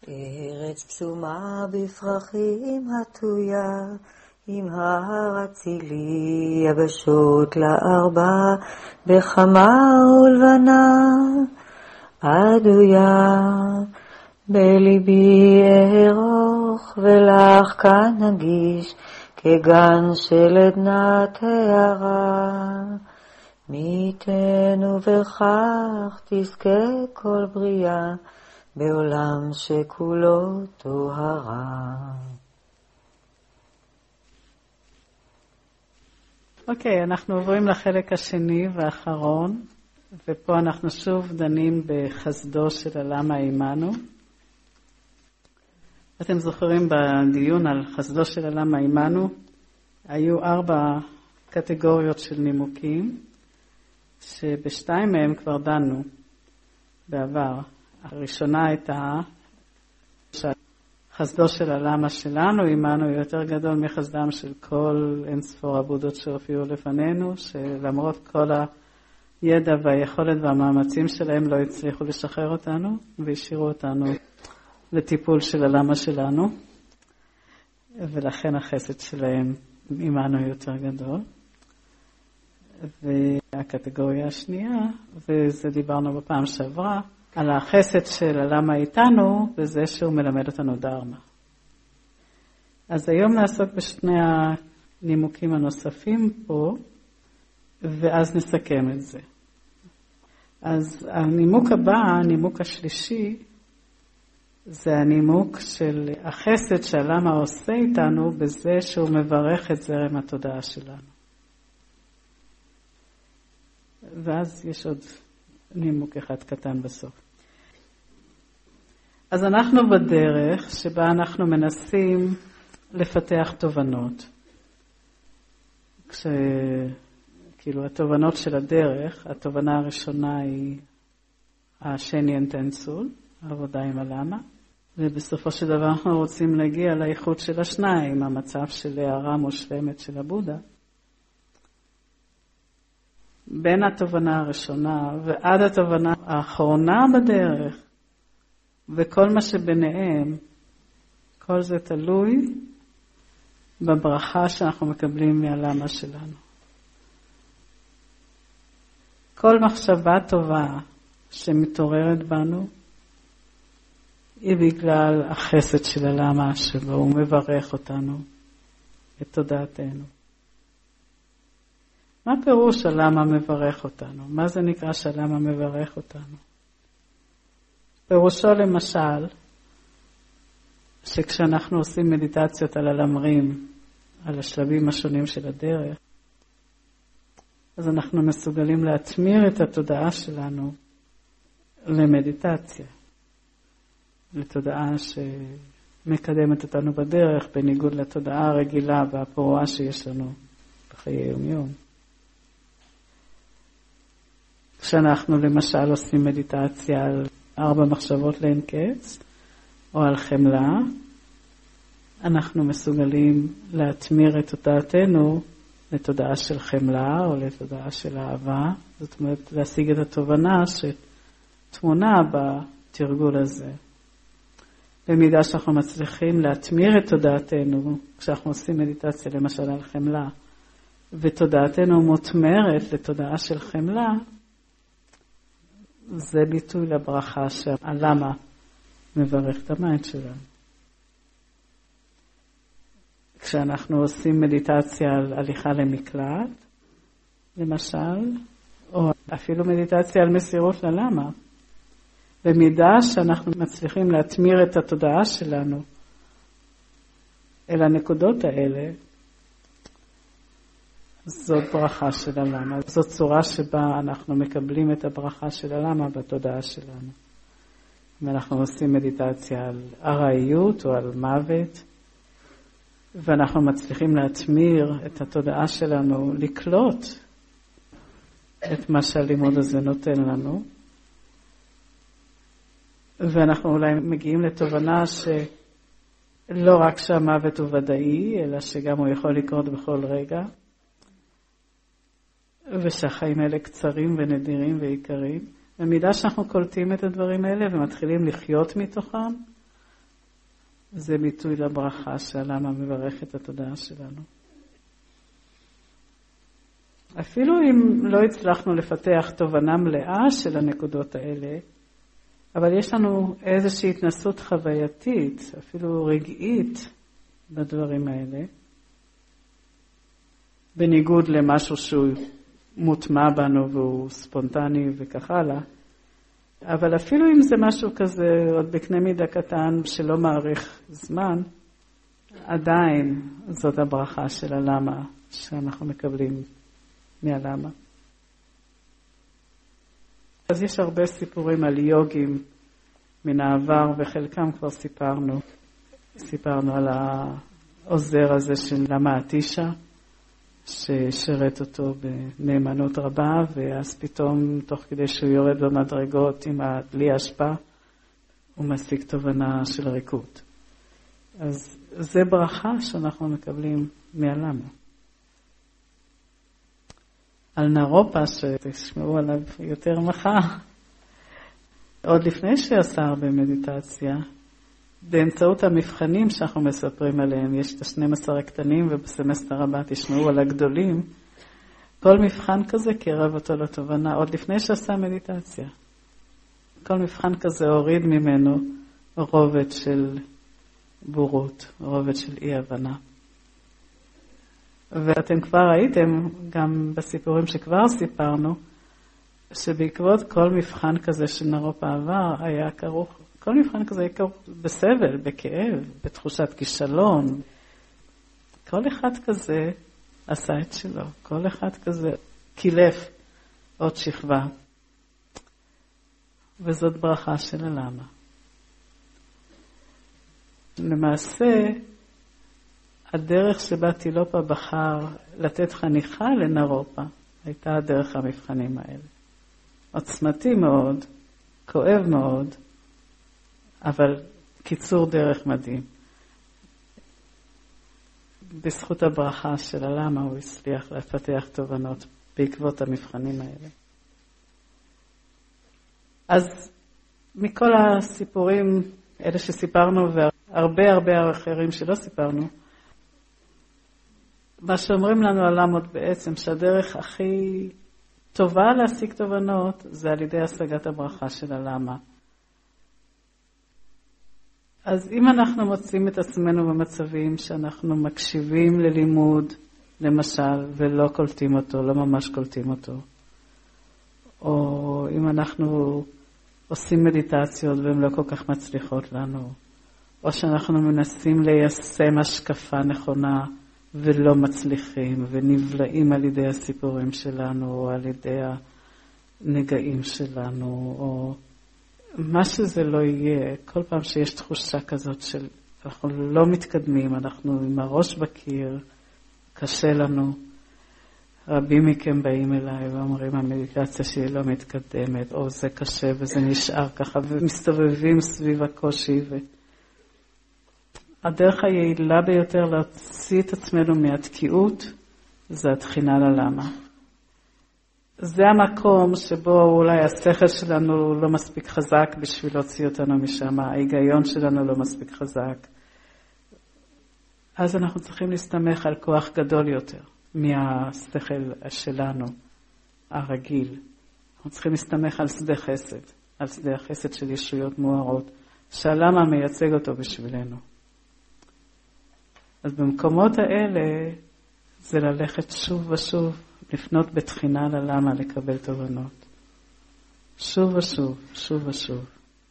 ארץ פסומה בפרחים הטויה, עם הר אצילי יבשות לארבע, בחמה ולבנה עדויה. בליבי ארוך ולך כאן נגיש, כגן של עדנת הערה. מי ייתן ובכך תזכה כל בריאה, בעולם שכולו טהרה. אוקיי, אנחנו עוברים לחלק השני והאחרון, ופה אנחנו שוב דנים בחסדו של הלמה עמנו. אתם זוכרים בדיון על חסדו של הלמה עמנו, היו 4 קטגוריות של נימוקים, שבשתיים מהם כבר דנו בעבר. הראשונה הייתה שחסדו של הלמה שלנו עמנו יותר גדול מחסדם של כל אין ספור הבודות שהופיעו לפנינו, שלמרות כל הידע והיכולת והמאמצים שלהם לא הצליחו לשחרר אותנו והשאירו אותנו לטיפול של הלמה שלנו, ולכן החסד שלהם עמנו יותר גדול. והקטגוריה השנייה, וזה דיברנו בפעם שעברה, על החסד של הלמה איתנו, וזה שהוא מלמד אותנו דרמה. אז היום נעסוק בשני הנימוקים הנוספים פה, ואז נסכם את זה. אז הנימוק הבא, הנימוק השלישי, זה הנימוק של החסד שהלמה עושה איתנו, בזה שהוא מברך את זרם התודעה שלנו. ואז יש עוד נימוק אחד קטן בסוף. אז אנחנו בדרך שבה אנחנו מנסים לפתח תובנות. כאילו התובנות של הדרך, התובנה הראשונה היא השני טנסול, העבודה עם הלמה, ובסופו של דבר אנחנו רוצים להגיע לאיכות של השניים, המצב של הערה מושלמת של הבודה. בין התובנה הראשונה ועד התובנה האחרונה בדרך, וכל מה שביניהם, כל זה תלוי בברכה שאנחנו מקבלים מהלמה שלנו. כל מחשבה טובה שמתעוררת בנו, היא בגלל החסד של הלמה שבו הוא מברך אותנו, את תודעתנו. מה פירוש הלמה מברך אותנו? מה זה נקרא שהלמה מברך אותנו? פירושו למשל, שכשאנחנו עושים מדיטציות על הלמרים, על השלבים השונים של הדרך, אז אנחנו מסוגלים להתמיר את התודעה שלנו למדיטציה. לתודעה שמקדמת אותנו בדרך, בניגוד לתודעה הרגילה והפרועה שיש לנו בחיי יום-יום. כשאנחנו למשל עושים מדיטציה על 4 מחשבות לאין קץ, או על חמלה, אנחנו מסוגלים להתמיר את תודעתנו לתודעה של חמלה, או לתודעה של אהבה. זאת אומרת, להשיג את התובנה שתמונה בתרגול הזה. במידה שאנחנו מצליחים להתמיר את תודעתנו, כשאנחנו עושים מדיטציה למשל על חמלה, ותודעתנו מותמרת לתודעה של חמלה, זה ביטוי לברכה שהלמה מברך את המיינד שלנו. כשאנחנו עושים מדיטציה על הליכה למקלט, למשל, או אפילו מדיטציה על מסירות ללמה, במידה שאנחנו מצליחים להתמיר את התודעה שלנו אל הנקודות האלה, זאת ברכה של הלמה. זאת צורה שבה אנחנו מקבלים את הברכה של הלמה בתודעה שלנו. אם אנחנו עושים מדיטציה על ארעיות או על מוות, ואנחנו מצליחים להתמיר את התודעה שלנו, לקלוט את מה שהלימוד הזה נותן לנו, ואנחנו אולי מגיעים לתובנה שלא רק שהמוות הוא ודאי, אלא שגם הוא יכול לקרות בכל רגע, ושהחיים האלה קצרים ונדירים ויקרים. במידה שאנחנו קולטים את הדברים האלה ומתחילים לחיות מתוכם, זה ביטוי לברכה שהלמה מברך את התודעה שלנו. אפילו אם לא הצלחנו לפתח תובנה מלאה של הנקודות האלה, אבל יש לנו איזושהי התנסות חווייתית, אפילו רגעית בדברים האלה, בניגוד למשהו שהוא מוטמע בנו והוא ספונטני וכך הלאה, אבל אפילו אם זה משהו כזה עוד בקנה מידה קטן שלא מעריך זמן, עדיין זאת הברכה של הלמה שאנחנו מקבלים מהלמה. אז יש הרבה סיפורים על יוגים מן העבר, וחלקם כבר סיפרנו על העוזר הזה של למה אטישה, ששרת אותו בנאמנות רבה, ואז פתאום תוך כדי שהוא יורד במדרגות עם הדלי השפעה, הוא משיג תובנה של ריקות. אז זה ברכה שאנחנו מקבלים מהלמה. על נרופה, שתשמעו עליו יותר מחר, עוד לפני שעשה הרבה מדיטציה, באמצעות המבחנים שאנחנו מספרים עליהם, יש את 12 הקטנים, ובסמסטר הבא תשמעו על הגדולים, כל מבחן כזה קרב אותו לתובנה, עוד לפני שעשה מדיטציה. כל מבחן כזה הוריד ממנו רובד של בורות, רובד של אי הבנה. ואתם כבר ראיתם, גם בסיפורים שכבר סיפרנו, שבעקבות כל מבחן כזה שנרופה עבר, היה כרוך, כל מבחן כזה היה כרוך בסבל, בכאב, בתחושת כישלון. כל אחד כזה עשה את שלו, כל אחד כזה קילף עוד שכבה. וזאת ברכה של הלמה. למעשה, הדרך שבה תילופה בחר לתת חניכה לנרופה, הייתה דרך המבחנים האלה. עוצמתי מאוד, כואב מאוד, אבל קיצור דרך מדהים. בזכות הברכה של הלמה הוא הצליח לפתח תובנות בעקבות המבחנים האלה. אז מכל הסיפורים, אלה שסיפרנו והרבה אחרים שלא סיפרנו, מה שאומרים לנו הלמות בעצם שהדרך הכי טובה להשיג תובנות זה על ידי השגת הברכה של הלמה. אז אם אנחנו מוצאים את עצמנו במצבים שאנחנו מקשיבים ללימוד, למשל, ולא קולטים אותו, לא ממש קולטים אותו, או אם אנחנו עושים מדיטציות והן לא כל כך מצליחות לנו, או שאנחנו מנסים ליישם השקפה נכונה ולא מצליחים ונבלעים על ידי הסיפורים שלנו או על ידי הנגעים שלנו או מה שזה לא יהיה, כל פעם שיש תחושה כזאת של אנחנו לא מתקדמים, אנחנו עם הראש בקיר, קשה לנו. רבים מכם באים אליי ואומרים המדיטציה שהיא לא מתקדמת, או זה קשה וזה נשאר ככה, ומסתובבים סביב הקושי. הדרך היעילה ביותר להוציא את עצמנו מהתקיעות, זה התחינה ללמה. זה המקום שבו אולי השכל שלנו לא מספיק חזק בשביל להוציא אותנו משם, ההיגיון שלנו לא מספיק חזק. אז אנחנו צריכים להסתמך על כוח גדול יותר מהשכל שלנו, הרגיל. אנחנו צריכים להסתמך על שדה חסד, על שדה החסד של ישויות מוארות, שהלמה מייצג אותו בשבילנו. אז במקומות האלה זה ללכת שוב ושוב, לפנות בתחינה ללמה לקבל תובנות. שוב ושוב, שוב ושוב.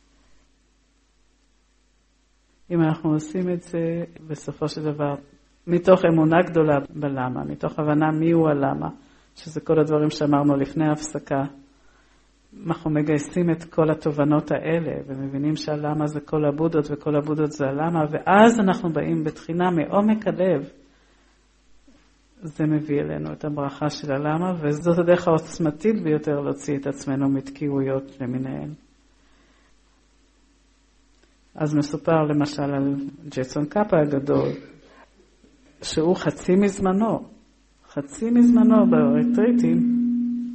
אם אנחנו עושים את זה בסופו של דבר, מתוך אמונה גדולה בלמה, מתוך הבנה מי הוא הלמה, שזה כל הדברים שאמרנו לפני ההפסקה, אנחנו מגייסים את כל התובנות האלה, ומבינים שהלמה זה כל הבודות, וכל הבודות זה הלמה, ואז אנחנו באים בתחינה מעומק הלב, זה מביא אלינו את הברכה של הלמה, וזאת הדרך העוצמתית ביותר להוציא את עצמנו מתקיעויות למיניהן. אז מסופר למשל על ג'ייסון קאפה הגדול, שהוא חצי מזמנו בריטריטים,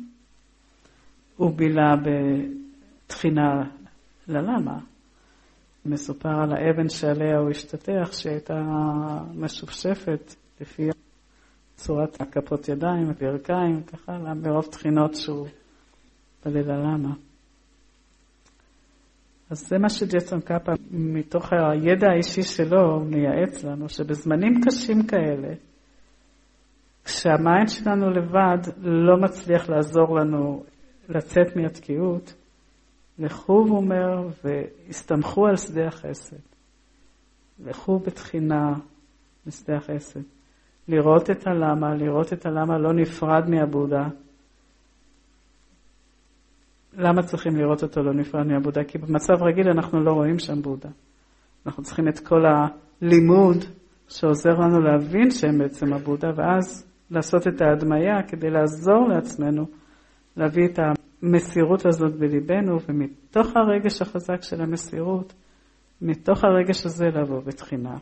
הוא בילה בתחינה ללמה. מסופר על האבן שעליה הוא השתתח, שהייתה משופשפת לפי צורת הכפות ידיים, הברכיים, ככה, ברוב תחינות שהוא פלל הלמה. אז זה מה שג'ייסון קאפה, מתוך הידע האישי שלו, מייעץ לנו, שבזמנים קשים כאלה, כשהמיינד שלנו לבד לא מצליח לעזור לנו לצאת מהתקיעות, לכו, הוא אומר, והסתמכו על שדה החסד. לכו בתחינה בשדה החסד. לראות את הלמה לא נפרד מהבודה. למה צריכים לראות אותו לא נפרד מהבודה? כי במצב רגיל אנחנו לא רואים שם בודה. אנחנו צריכים את כל הלימוד שעוזר לנו להבין שהם בעצם הבודה, ואז לעשות את ההדמיה כדי לעזור לעצמנו, להביא את המסירות הזאת בליבנו, ומתוך הרגש החזק של המסירות, מתוך הרגש הזה לבוא בתחינה.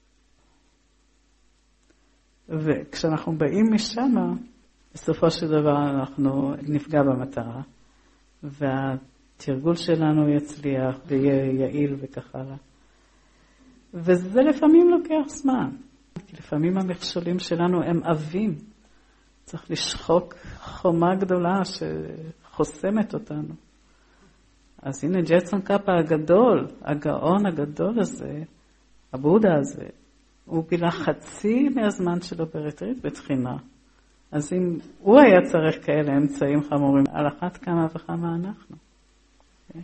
וכשאנחנו באים משם, בסופו של דבר אנחנו נפגע במטרה, והתרגול שלנו יצליח ויהיה יעיל וכך הלאה. וזה לפעמים לוקח זמן, כי לפעמים המכשולים שלנו הם עבים. צריך לשחוק חומה גדולה שחוסמת אותנו. אז הנה ג'ייסון קאפה הגדול, הגאון הגדול הזה, הבודה הזה, הוא בילה חצי מהזמן שלו בריטריט בתחינה. אז אם הוא היה צריך כאלה אמצעים חמורים, על אחת כמה וכמה אנחנו. Okay.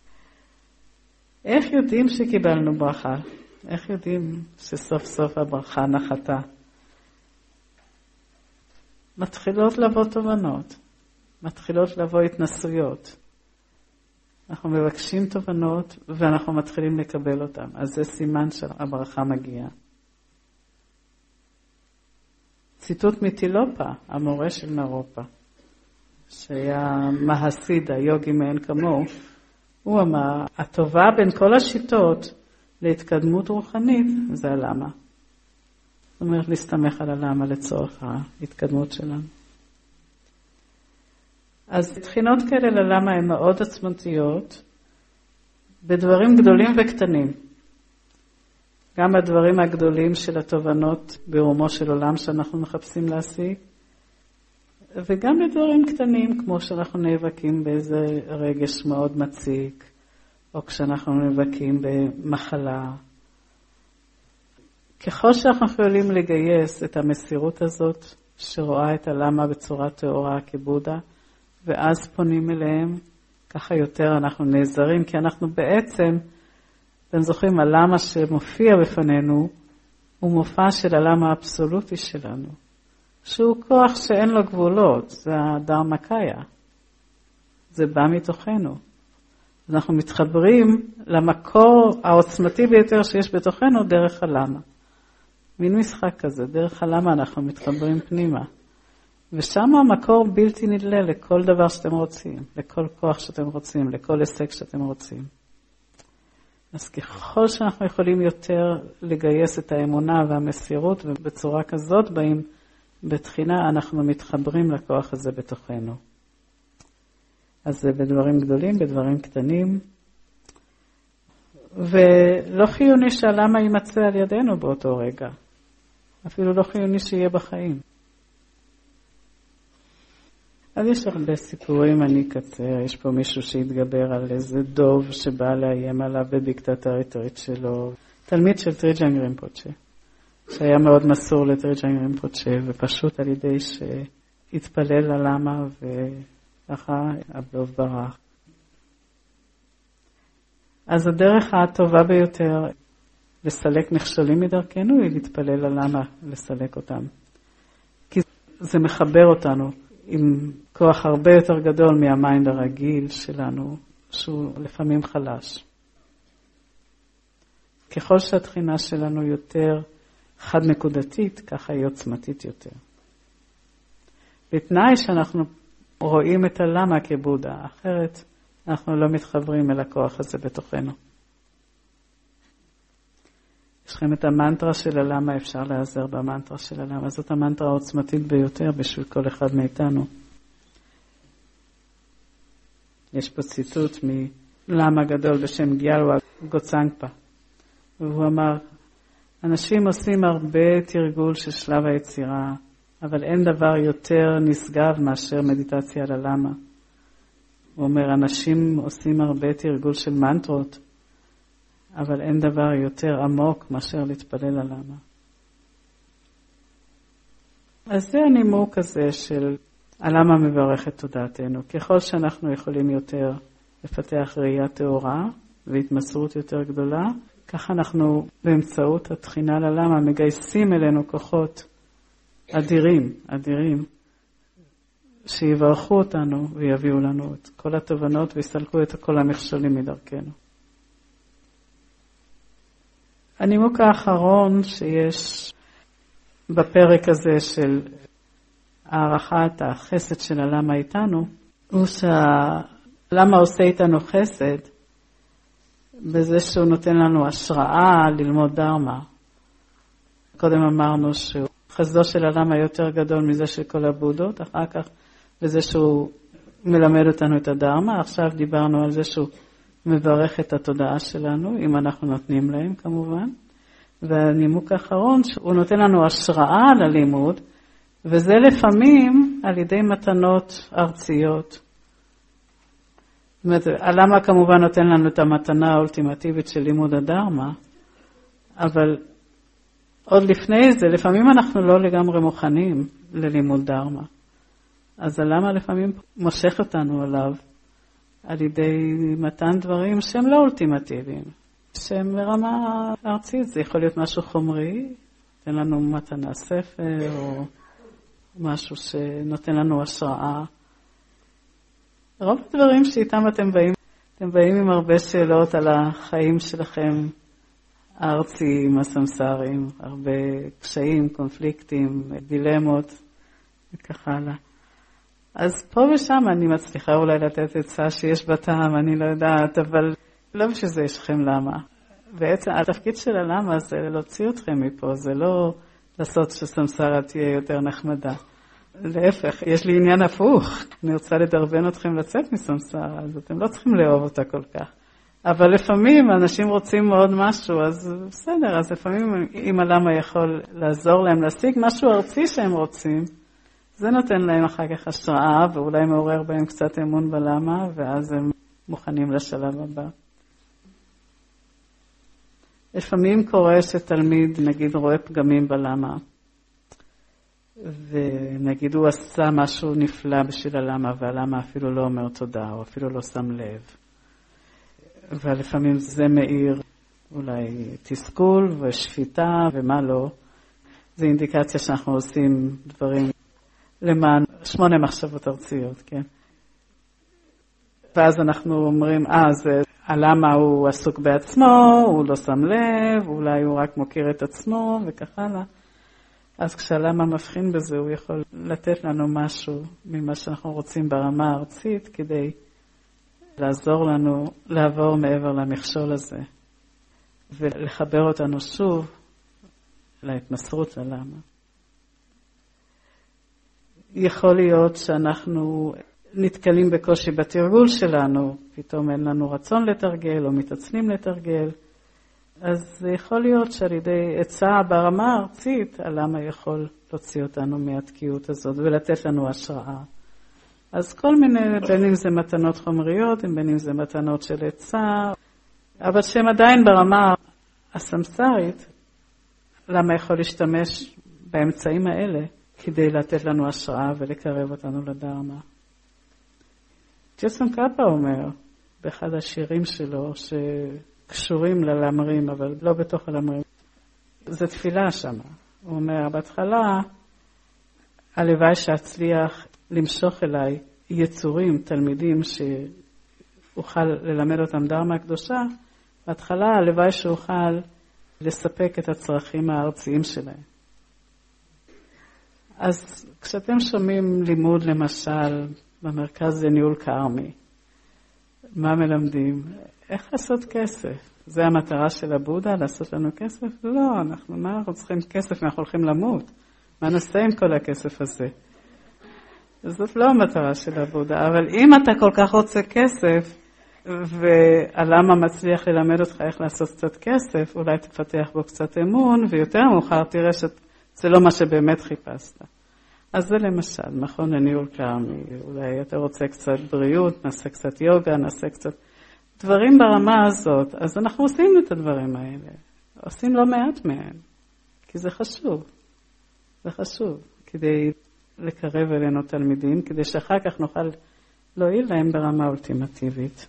איך יודעים שקיבלנו ברכה? איך יודעים שסוף סוף הברכה נחתה? מתחילות לבוא תובנות, מתחילות לבוא התנסויות. אנחנו מבקשים תובנות ואנחנו מתחילים לקבל אותן. אז זה סימן שהברכה מגיעה. ציטוט מטילופה, המורה של נרופה, שהיה מהסיד, היוגי מאין כמוהו, הוא אמר, הטובה בין כל השיטות להתקדמות רוחנית זה הלמה. זאת אומרת, להסתמך על הלמה לצורך ההתקדמות שלנו. אז תחינות כאלה ללמה הן מאוד עצמתיות, בדברים גדולים וקטנים. גם הדברים הגדולים של התובנות ברומו של עולם שאנחנו מחפשים להשיג, וגם בדברים קטנים, כמו שאנחנו נאבקים באיזה רגש מאוד מציק, או כשאנחנו נאבקים במחלה. ככל שאנחנו יכולים לגייס את המסירות הזאת, שרואה את הלמה בצורה תאורה כבודה, ואז פונים אליהם, ככה יותר אנחנו נעזרים, כי אנחנו בעצם, אתם זוכרים, הלמה שמופיע בפנינו, הוא מופע של הלמה האבסולוטי שלנו, שהוא כוח שאין לו גבולות, זה הדרמקאיה, זה בא מתוכנו. אנחנו מתחברים למקור העוצמתי ביותר שיש בתוכנו דרך הלמה. מין משחק כזה, דרך הלמה אנחנו מתחברים פנימה. ושם המקור בלתי נדלה לכל דבר שאתם רוצים, לכל כוח שאתם רוצים, לכל הישג שאתם רוצים. אז ככל שאנחנו יכולים יותר לגייס את האמונה והמסירות, ובצורה כזאת באים בתחינה, אנחנו מתחברים לכוח הזה בתוכנו. אז זה בדברים גדולים, בדברים קטנים, ולא חיוני שהלמה יימצא על ידינו באותו רגע. אפילו לא חיוני שיהיה בחיים. אז יש הרבה סיפורים, אני אקצר, יש פה מישהו שהתגבר על איזה דוב שבא לאיים עליו בבקתת הריטריט שלו, תלמיד של טריג'אנג רימפוצ'ה, שהיה מאוד מסור לטריג'אנג רימפוצ'ה, ופשוט על ידי שהתפלל ללמה וככה הדוב ברח. אז הדרך הטובה ביותר לסלק מכשולים מדרכנו היא להתפלל ללמה לסלק אותם. כי זה מחבר אותנו עם כוח הרבה יותר גדול מהמיינד הרגיל שלנו, שהוא לפעמים חלש. ככל שהתחינה שלנו יותר חד נקודתית, ככה היא עוצמתית יותר. בתנאי שאנחנו רואים את הלמה כבודה, אחרת אנחנו לא מתחברים אל הכוח הזה בתוכנו. יש לכם את המנטרה של הלמה, אפשר להיעזר במנטרה של הלמה. זאת המנטרה העוצמתית ביותר בשביל כל אחד מאיתנו. יש פה ציטוט מלמה גדול בשם גיאלווה. גוצנגפה. והוא אמר, אנשים עושים הרבה תרגול של שלב היצירה, אבל אין דבר יותר נשגב מאשר מדיטציה על הלמה. הוא אומר, אנשים עושים הרבה תרגול של מנטרות, אבל אין דבר יותר עמוק מאשר להתפלל על למה. אז זה הנימוק הזה של הלמה מברך את תודעתנו. ככל שאנחנו יכולים יותר לפתח ראייה טהורה והתמסרות יותר גדולה, ככה אנחנו באמצעות התחינה ללמה מגייסים אלינו כוחות אדירים, שיברכו אותנו ויביאו לנו את כל התובנות ויסלקו את כל המכשולים מדרכנו. הנימוק האחרון שיש בפרק הזה של הערכת החסד של הלמה איתנו, הוא שהלמה עושה איתנו חסד בזה שהוא נותן לנו השראה ללמוד דרמה. קודם אמרנו שחסדו של הלמה יותר גדול מזה של כל הבודות, אחר כך בזה שהוא מלמד אותנו את הדרמה, עכשיו דיברנו על זה שהוא מברך את התודעה שלנו, אם אנחנו נותנים להם כמובן. והנימוק האחרון, שהוא נותן לנו השראה ללימוד, וזה לפעמים על ידי מתנות ארציות. זאת אומרת, הלמה כמובן נותן לנו את המתנה האולטימטיבית של לימוד הדרמה, אבל עוד לפני זה, לפעמים אנחנו לא לגמרי מוכנים ללימוד דרמה. אז הלמה לפעמים מושך אותנו עליו, על ידי מתן דברים שהם לא אולטימטיביים, שהם ברמה ארצית. זה יכול להיות משהו חומרי, נותן לנו מתנה ספר, או משהו שנותן לנו השראה. רוב הדברים שאיתם אתם באים עם הרבה שאלות על החיים שלכם הארציים, הסמסריים, הרבה קשיים, קונפליקטים, דילמות, וכך הלאה. אז פה ושם אני מצליחה אולי לתת עצה שיש בטעם, אני לא יודעת, אבל לא בשביל זה יש לכם למה. בעצם התפקיד של הלמה זה להוציא אתכם מפה, זה לא לעשות שסמסרה תהיה יותר נחמדה. להפך, יש לי עניין הפוך, אני רוצה לדרבן אתכם לצאת מסמסרה, אז אתם לא צריכים לאהוב אותה כל כך. אבל לפעמים אנשים רוצים מאוד משהו, אז בסדר, אז לפעמים אם הלמה יכול לעזור להם להשיג משהו ארצי שהם רוצים, זה נותן להם אחר כך השראה, ואולי מעורר בהם קצת אמון בלמה, ואז הם מוכנים לשלב הבא. לפעמים קורה שתלמיד, נגיד, רואה פגמים בלמה, ונגיד הוא עשה משהו נפלא בשביל הלמה, והלמה אפילו לא אומר תודה, או אפילו לא שם לב. ולפעמים זה מאיר אולי תסכול ושפיטה ומה לא. זה אינדיקציה שאנחנו עושים דברים למען 8 מחשבות ארציות, כן? ואז אנחנו אומרים, זה הלמה הוא עסוק בעצמו, הוא לא שם לב, אולי הוא רק מוכיר את עצמו וכך הלאה. אז כשהלמה מבחין בזה, הוא יכול לתת לנו משהו ממה שאנחנו רוצים ברמה הארצית, כדי לעזור לנו לעבור מעבר למכשול הזה, ולחבר אותנו שוב להתמסרות ללמה. יכול להיות שאנחנו נתקלים בקושי בתרגול שלנו, פתאום אין לנו רצון לתרגל או מתעצלים לתרגל, אז זה יכול להיות שעל ידי עצה ברמה הארצית, הלמה יכול להוציא אותנו מהתקיעות הזאת ולתת לנו השראה. אז כל מיני, בין אם זה מתנות חומריות, בין אם זה מתנות של עצה, אבל שהם עדיין ברמה הסמסרית, למה יכול להשתמש באמצעים האלה כדי לתת לנו השראה ולקרב אותנו לדרמה. ג'סון-קאפה אומר באחד השירים שלו שקשורים ללמרים, אבל לא בתוך הלמרים. זה תפילה שם. הוא אומר, בהתחלה, הלוואי שאצליח למשוך אליי יצורים, תלמידים שאוכל ללמד אותם דרמה הקדושה, בהתחלה הלוואי שאוכל לספק את הצרכים הארציים שלהם. אז כשאתם שומעים לימוד למשל במרכז לניהול קרמי, מה מלמדים? איך לעשות כסף? זה המטרה של הבודה, לעשות לנו כסף? לא, אנחנו צריכים כסף, אנחנו הולכים למות. מה נעשה עם כל הכסף הזה? זאת לא המטרה של הבודה, אבל אם אתה כל כך רוצה כסף, והלמה מצליח ללמד אותך איך לעשות קצת כסף, אולי תפתח בו קצת אמון, ויותר מאוחר תראה שזה לא מה שבאמת חיפשת. אז זה למשל, מכון לניהול קרמי, אולי אתה רוצה קצת בריאות, נעשה קצת יוגה, נעשה קצת דברים ברמה הזאת, אז אנחנו עושים את הדברים האלה, עושים לא מעט מהם, כי זה חשוב, זה חשוב, כדי לקרב אלינו תלמידים, כדי שאחר כך נוכל להועיל להם ברמה אולטימטיבית.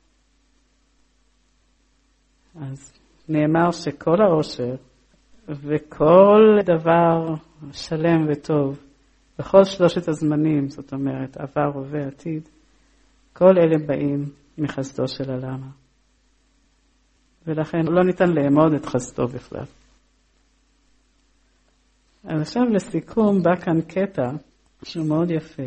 אז נאמר שכל העושר וכל דבר שלם וטוב, בכל שלושת הזמנים, זאת אומרת עבר, הווה, עתיד, כל אלה באים מחסדו של הלמה. ולכן לא ניתן לאמוד את חסדו בכלל. אז עכשיו לסיכום בא כאן קטע שהוא מאוד יפה,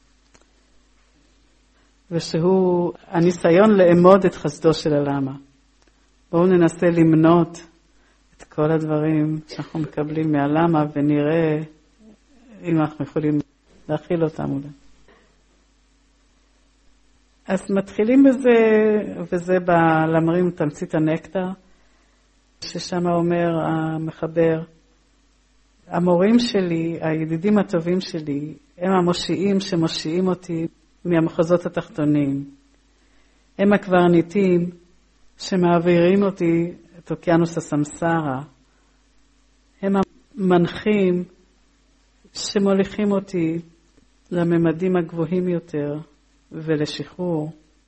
ושהוא הניסיון לאמוד את חסדו של הלמה. בואו ננסה למנות את כל הדברים שאנחנו מקבלים מהלמה ונראה אם אנחנו יכולים להכיל אותם אולי. אז מתחילים בזה, וזה בלמרים תמצית הנקטר, ששם אומר המחבר, המורים שלי, הידידים הטובים שלי, הם המושיעים שמושיעים אותי מהמחוזות התחתונים. הם הקברניטים שמעבירים אותי את אוקיינוס הסמסרה. הם המנחים שמוליכים אותי לממדים הגבוהים יותר ולשחרור.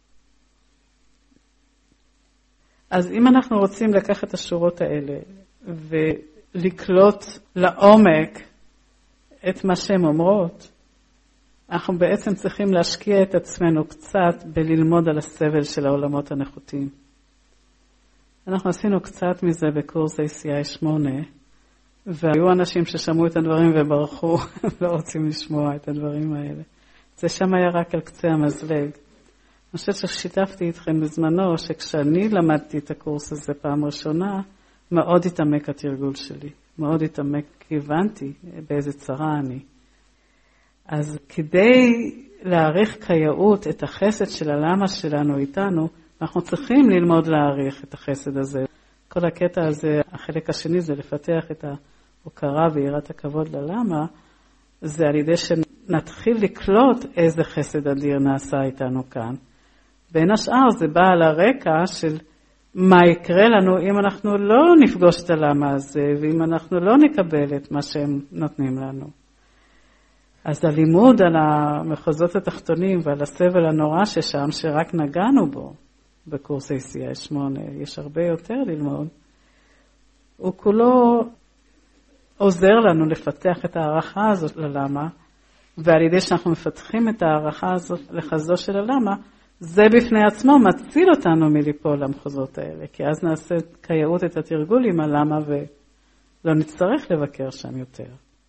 אז אם אנחנו רוצים לקחת את השורות האלה ולקלוט לעומק את מה שהן אומרות, אנחנו בעצם צריכים להשקיע את עצמנו קצת בללמוד על הסבל של העולמות הנחותים. אנחנו עשינו קצת מזה בקורס ACI 8, והיו אנשים ששמעו את הדברים וברחו, לא רוצים לשמוע את הדברים האלה. זה שם היה רק על קצה המזלג. אני חושבת ששיתפתי איתכם בזמנו, שכשאני למדתי את הקורס הזה פעם ראשונה, מאוד התעמק התרגול שלי. מאוד התעמק, כי הבנתי באיזה צרה אני. אז כדי להעריך כיאות את החסד של הלמה שלנו איתנו, אנחנו צריכים ללמוד להעריך את החסד הזה. כל הקטע הזה, החלק השני זה לפתח את ההוקרה ויראת הכבוד ללמה, זה על ידי שנתחיל לקלוט איזה חסד אדיר נעשה איתנו כאן. בין השאר זה בא על הרקע של מה יקרה לנו אם אנחנו לא נפגוש את הלמה הזה, ואם אנחנו לא נקבל את מה שהם נותנים לנו. אז הלימוד על המחוזות התחתונים ועל הסבל הנורא ששם, שרק נגענו בו בקורס ACI 8, יש הרבה יותר ללמוד, הוא כולו עוזר לנו לפתח את הערכה הזאת ללמה, ועל ידי שאנחנו מפתחים את הערכה הזאת לחסדו של הלמה, זה בפני עצמו מציל אותנו מליפול למחוזות האלה, כי אז נעשה כיאות את התרגול עם הלמה ולא נצטרך לבקר שם יותר.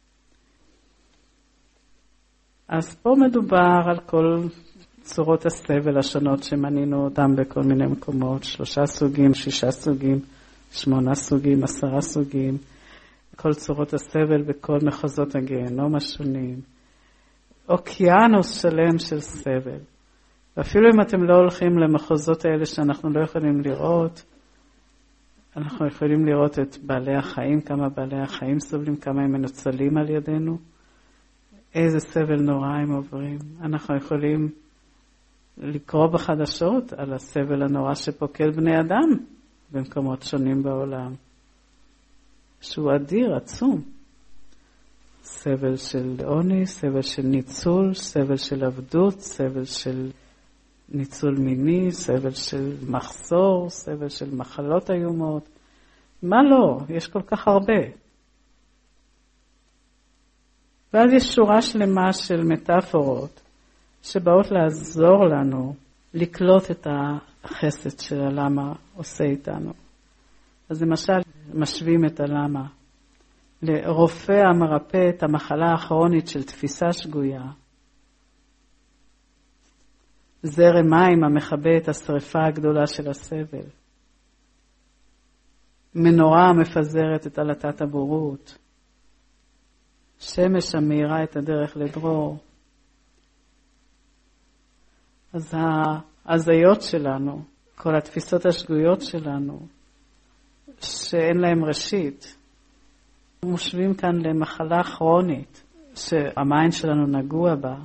אז פה מדובר על כל צורות הסבל השונות שמנינו אותם בכל מיני מקומות, 3 סוגים, 6 סוגים, 8 סוגים, 10 סוגים, כל צורות הסבל בכל מחוזות הגיהנום השונים. אוקיינוס שלם של סבל. ואפילו אם אתם לא הולכים למחוזות האלה שאנחנו לא יכולים לראות, אנחנו יכולים לראות את בעלי החיים, כמה בעלי החיים סובלים, כמה הם מנוצלים על ידינו, איזה סבל נורא הם עוברים. אנחנו יכולים לקרוא בחדשות על הסבל הנורא שפוקד בני אדם במקומות שונים בעולם, שהוא אדיר, עצום. סבל של עוני, סבל של ניצול, סבל של עבדות, סבל של ניצול מיני, סבל של מחסור, סבל של מחלות איומות. מה לא? יש כל כך הרבה. ואז יש שורה שלמה של מטאפורות שבאות לעזור לנו לקלוט את החסד של הלמה עושה איתנו. אז למשל, משווים את הלמה לרופא המרפא את המחלה הכרונית של תפיסה שגויה. זרם מים המכבה את השריפה הגדולה של הסבל. מנורה המפזרת את עלטת הבורות. שמש המאירה את הדרך לדרור. אז ההזיות שלנו, כל התפיסות השגויות שלנו, שאין להם ראשית, מושבים כאן למחלה כרונית, שהמיינד שלנו נגוע בה,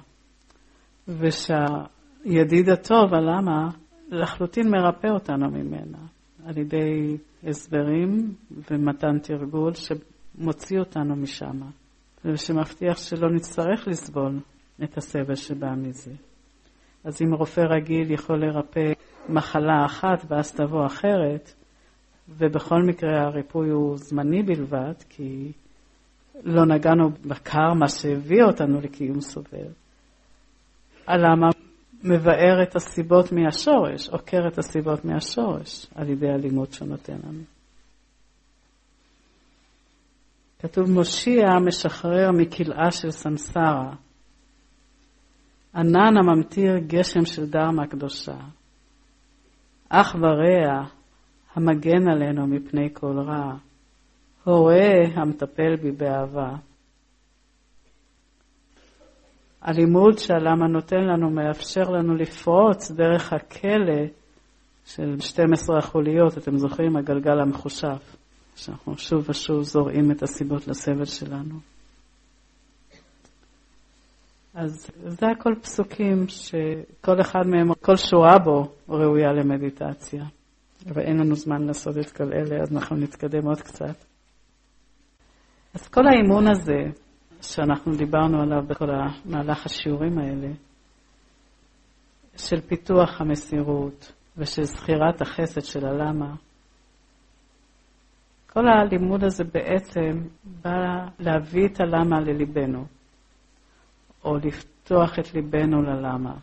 ושהידיד הטוב, הלמה, לחלוטין מרפא אותנו ממנה, על ידי הסברים ומתן תרגול שמוציא אותנו משם, ושמבטיח שלא נצטרך לסבול את הסבל שבא מזה. אז אם רופא רגיל יכול לרפא מחלה אחת ואז תבוא אחרת, ובכל מקרה הריפוי הוא זמני בלבד, כי לא נגענו בקרמה שהביא אותנו לקיום סובל. הלמה מבאר את הסיבות מהשורש, עוקר את הסיבות מהשורש, על ידי הלימוד שנותן לנו. כתוב מושיע משחרר מכלאה של סמסרה, ענן הממטיר גשם של דרמה קדושה, אח ורע המגן עלינו מפני כל רע, הורה המטפל בי באהבה. הלימוד שהלמה נותן לנו מאפשר לנו לפרוץ דרך הכלא של 12 החוליות, אתם זוכרים, הגלגל המחושב, שאנחנו שוב ושוב זורעים את הסיבות לסבל שלנו. אז זה הכל פסוקים שכל אחד מהם, כל שורה בו ראויה למדיטציה. ואין לנו זמן לעשות את כל אלה, אז אנחנו נתקדם עוד קצת. אז כל האימון הזה שאנחנו דיברנו עליו בכל המהלך השיעורים האלה, של פיתוח המסירות ושל זכירת החסד של הלמה, כל הלימוד הזה בעצם בא להביא את הלמה לליבנו, או לפתוח את ליבנו ללמה.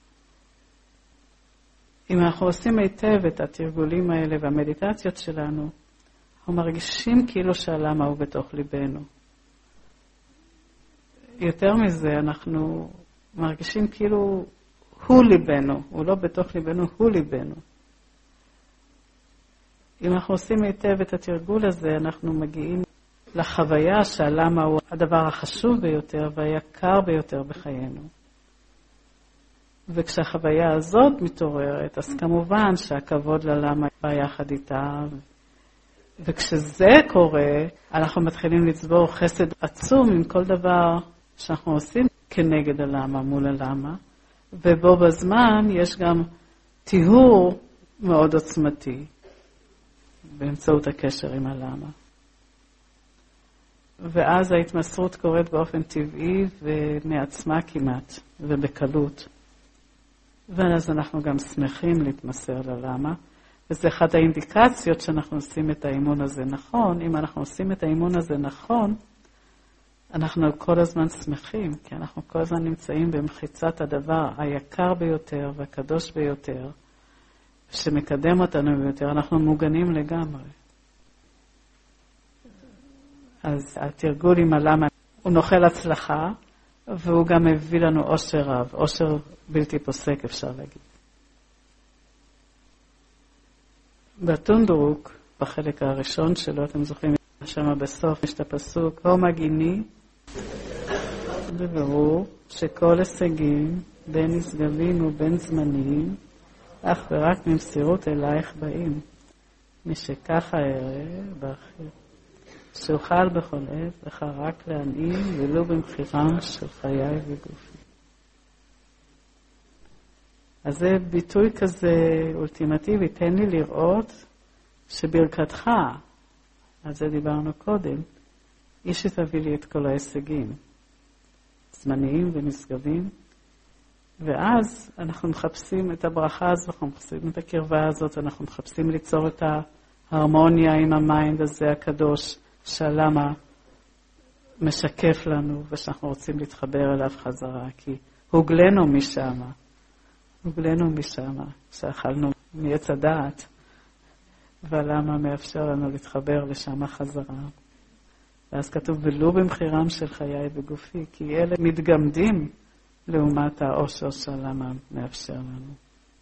אם אנחנו עושים היטב את התרגולים האלה והמדיטציות שלנו, אנחנו מרגישים כאילו שהלמה הוא בתוך ליבנו. יותר מזה, אנחנו מרגישים כאילו הוא ליבנו, הוא לא בתוך ליבנו, הוא ליבנו. אם אנחנו עושים היטב את התרגול הזה, אנחנו מגיעים לחוויה שהלמה הוא הדבר החשוב ביותר והיקר ביותר בחיינו. וכשהחוויה הזאת מתעוררת, אז כמובן שהכבוד ללמה בא יחד איתה. וכשזה קורה, אנחנו מתחילים לצבור חסד עצום עם כל דבר שאנחנו עושים כנגד הלמה, מול הלמה. ובו בזמן יש גם טיהור מאוד עוצמתי באמצעות הקשר עם הלמה. ואז ההתמסרות קורית באופן טבעי ומעצמה כמעט, ובקלות. ואז אנחנו גם שמחים להתמסר ללמה, וזה אחת האינדיקציות שאנחנו עושים את האימון הזה נכון. אם אנחנו עושים את האימון הזה נכון, אנחנו כל הזמן שמחים, כי אנחנו כל הזמן נמצאים במחיצת הדבר היקר ביותר והקדוש ביותר, שמקדם אותנו ביותר, אנחנו מוגנים לגמרי. אז התרגול עם הלמה הוא נוכל הצלחה, והוא גם מביא לנו אושר רב, אושר בלתי פוסק אפשר להגיד. בטונדרוק, בחלק הראשון שלו, אתם זוכרים, שם בסוף יש את הפסוק, הו מגיני, בבירור שכל הישגים בין נשגבים ובין זמניים, אך ורק ממסירות אלייך באים, משכך הערב באחר. שאוכל בכל עת, לך רק להנעים, ולא במחירם של חיי וגופי. אז זה ביטוי כזה אולטימטיבי, תן לי לראות שברכתך, על זה דיברנו קודם, היא שתביא לי את כל ההישגים, זמניים ונשגבים, ואז אנחנו מחפשים את הברכה הזאת, אנחנו מחפשים את הקרבה הזאת, אנחנו מחפשים ליצור את ההרמוניה עם המיינד הזה הקדוש, שהלמה משקף לנו ושאנחנו רוצים להתחבר אליו חזרה, כי הוגלנו משם, שאכלנו מעץ הדעת, והלמה מאפשר לנו להתחבר לשם חזרה. ואז כתוב, ולו במחירם של חיי וגופי, כי אלה מתגמדים לעומת האושר שהלמה מאפשר לנו.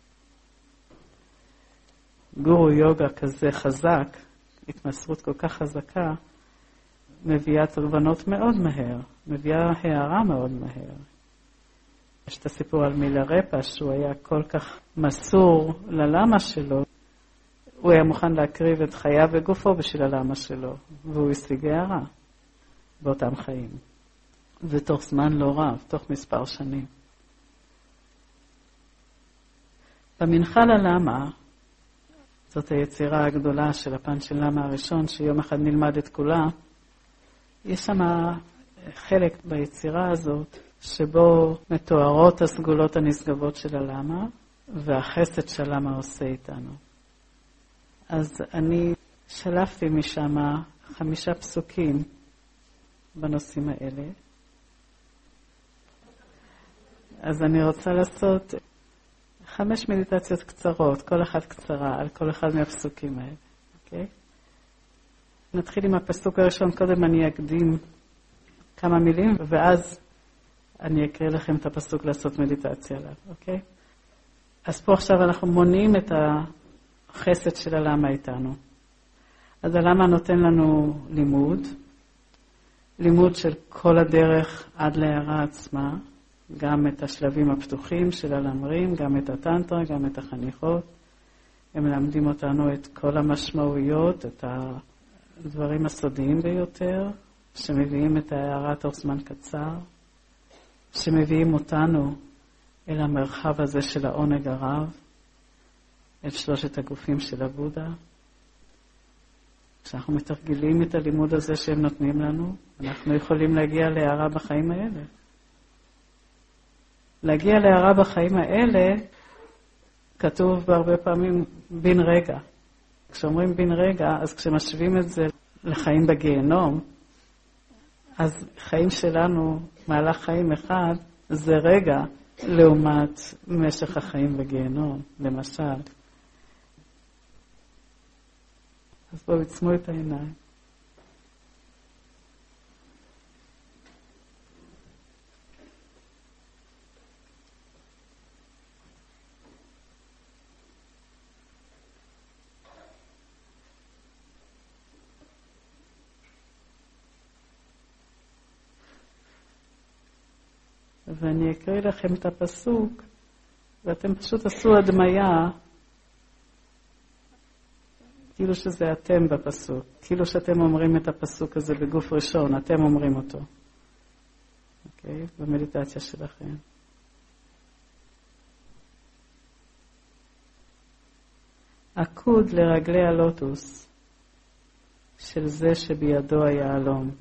גורו יוגה כזה חזק, התמסרות כל כך חזקה, מביאה תובנות מאוד מהר, מביאה הערה מאוד מהר. יש את הסיפור על מילרפה, שהוא היה כל כך מסור ללמה שלו, הוא היה מוכן להקריב את חייו וגופו בשביל הלמה שלו, והוא השיג הערה באותם חיים. ותוך זמן לא רב, תוך מספר שנים. במנחה ללמה, זאת היצירה הגדולה של הפן של למה הראשון, שיום אחד נלמד את כולה, יש שם חלק ביצירה הזאת, שבו מתוארות הסגולות הנשגבות של הלמה, והחסד שהלמה עושה איתנו. אז אני שלפתי משם 5 פסוקים בנושאים האלה. אז אני רוצה לעשות 5 מדיטציות קצרות, כל אחת קצרה, על כל אחד מהפסוקים האלה. אוקיי? נתחיל עם הפסוק הראשון, קודם אני אקדים כמה מילים, ואז אני אקריא לכם את הפסוק לעשות מדיטציה עליו, אוקיי? אז פה עכשיו אנחנו מונים את החסד של הלמה איתנו. אז הלמה נותן לנו לימוד של כל הדרך עד להערה עצמה, גם את השלבים הפתוחים של הלמרים, גם את הטנטרה, גם את החניכות. הם מלמדים אותנו את כל המשמעויות, את הדברים הסודיים ביותר, שמביאים את ההערה תוך זמן קצר, שמביאים אותנו אל המרחב הזה של העונג הרב, אל 3 הגופים של הבודה. כשאנחנו מתרגלים את הלימוד הזה שהם נותנים לנו, אנחנו יכולים להגיע להערה בחיים האלה. להגיע להערה בחיים האלה, כתוב בהרבה פעמים בן רגע. כשאומרים בן רגע, אז כשמשווים את זה לחיים בגיהנום, אז חיים שלנו, מהלך חיים אחד, זה רגע לעומת משך החיים בגיהנום, למשל. אז בואו עצמו את העיניים. ואני אקריא לכם את הפסוק, ואתם פשוט עשו הדמיה, כאילו שזה אתם בפסוק, כאילו שאתם אומרים את הפסוק הזה בגוף ראשון, אתם אומרים אותו. אוקיי? במדיטציה שלכם. עקוד לרגלי הלוטוס של זה שבידו היהלום.